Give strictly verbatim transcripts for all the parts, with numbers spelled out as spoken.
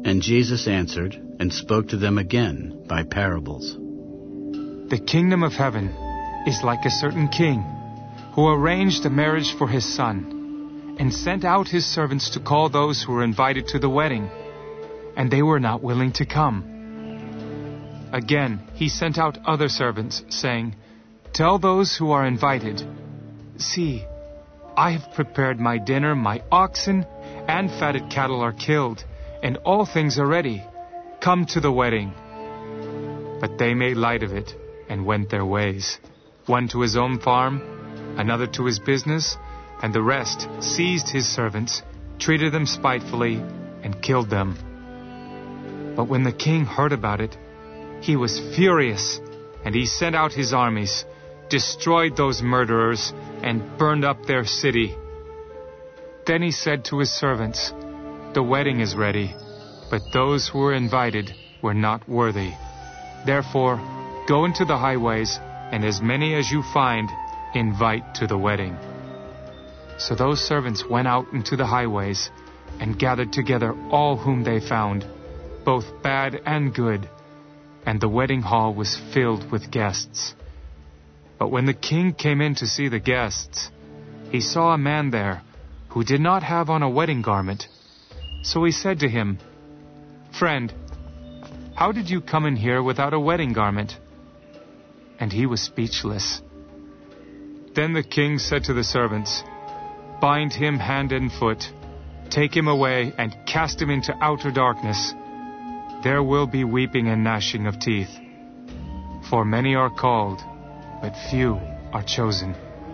And Jesus answered and spoke to them again by parables. The kingdom of heaven is like a certain king who arranged a marriage for his son and sent out his servants to call those who were invited to the wedding, and they were not willing to come. Again, he sent out other servants, saying, "Tell those who are invited, 'See, I have prepared my dinner, my oxen and fatted cattle are killed, and all things are ready. Come to the wedding.' But they made light of it and went their ways, one to his own farm, another to his business, and the rest seized his servants, treated them spitefully, and killed them. But when the king heard about it, he was furious, and he sent out his armies, destroyed those murderers, and burned up their city. Then he said to his servants, 'The wedding is ready, but those who were invited were not worthy. Therefore, go into the highways, and as many as you find, invite to the wedding.' So those servants went out into the highways and gathered together all whom they found, both bad and good, and the wedding hall was filled with guests. But when the king came in to see the guests, he saw a man there who did not have on a wedding garment. So he said to him, 'Friend, how did you come in here without a wedding garment?' And he was speechless. Then the king said to the servants, 'Bind him hand and foot, take him away, and cast him into outer darkness. There will be weeping and gnashing of teeth. For many are called, but few are chosen.'"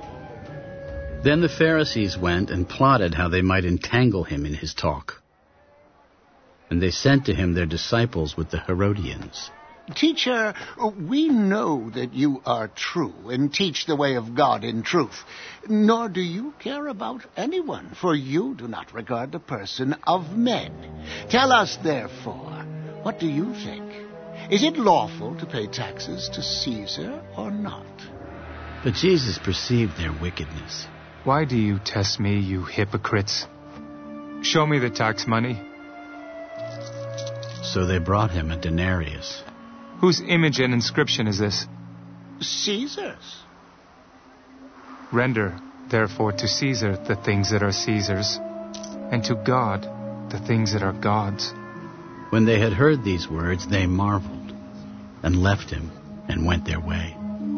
Then the Pharisees went and plotted how they might entangle him in his talk. And they sent to him their disciples with the Herodians. "Teacher, we know that you are true and teach the way of God in truth, nor do you care about anyone, for you do not regard the person of men. Tell us, therefore, what do you think? Is it lawful to pay taxes to Caesar or not?" But Jesus perceived their wickedness. "Why do you test me, you hypocrites? Show me the tax money." So they brought him a denarius. "Whose image and inscription is this?" "Caesar's." "Render, therefore, to Caesar the things that are Caesar's, and to God the things that are God's." When they had heard these words, they marveled, and left him, and went their way.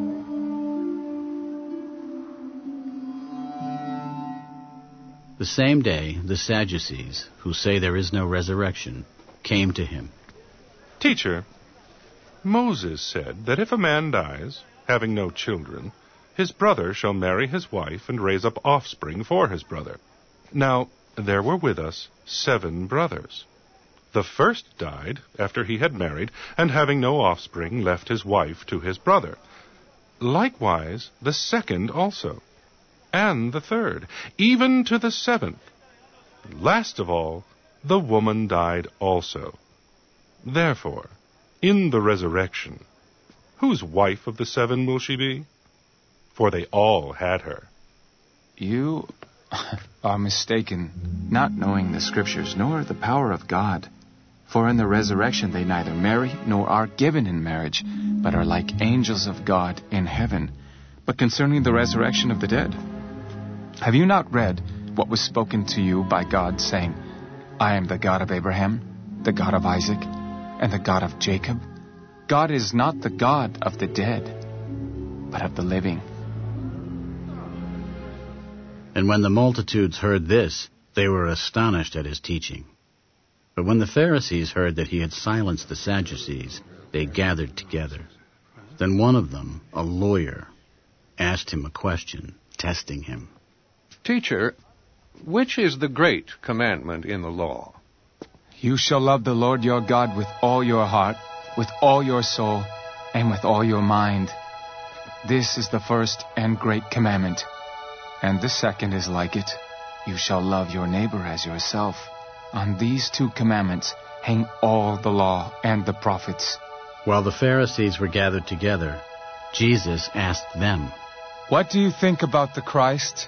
The same day, the Sadducees, who say there is no resurrection, came to him. "Teacher, Moses said that if a man dies, having no children, his brother shall marry his wife and raise up offspring for his brother. Now, there were with us seven brothers. The first died after he had married, and having no offspring, left his wife to his brother. Likewise, the second also, and the third, even to the seventh. Last of all, the woman died also. Therefore, in the resurrection, whose wife of the seven will she be? For they all had her." "You are mistaken, not knowing the Scriptures, nor the power of God. For in the resurrection they neither marry nor are given in marriage, but are like angels of God in heaven. But concerning the resurrection of the dead, have you not read what was spoken to you by God, saying, 'I am the God of Abraham, the God of Isaac, and the God of Jacob'? God is not the God of the dead, but of the living." And when the multitudes heard this, they were astonished at his teaching. But when the Pharisees heard that he had silenced the Sadducees, they gathered together. Then one of them, a lawyer, asked him a question, testing him. "Teacher, which is the great commandment in the law?" "You shall love the Lord your God with all your heart, with all your soul, and with all your mind. This is the first and great commandment. And the second is like it. You shall love your neighbor as yourself. On these two commandments hang all the law and the prophets." While the Pharisees were gathered together, Jesus asked them, "What do you think about the Christ?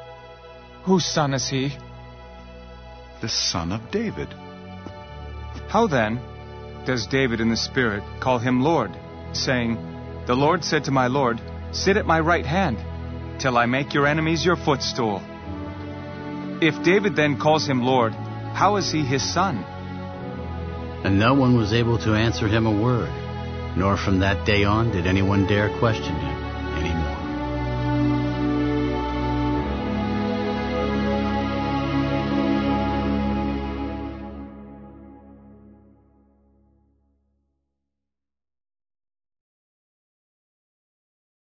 Whose son is he?" "The son of David." How then does David in the Spirit call him Lord, saying, "The Lord said to my Lord, sit at my right hand, till I make your enemies your footstool"? If David then calls him Lord, how is he his son? And no one was able to answer him a word, nor from that day on did anyone dare question him.